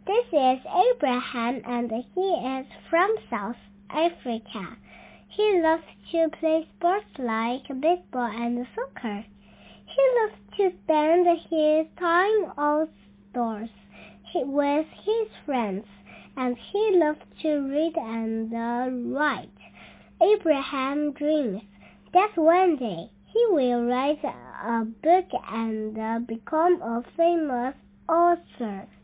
This is Abraham, and he is from South Africa. He loves to play sports like baseball and soccer. He loves to spend his time outdoors with his friends, and he loves to read and write. Abraham dreams that one day he will write a book and become a famous author.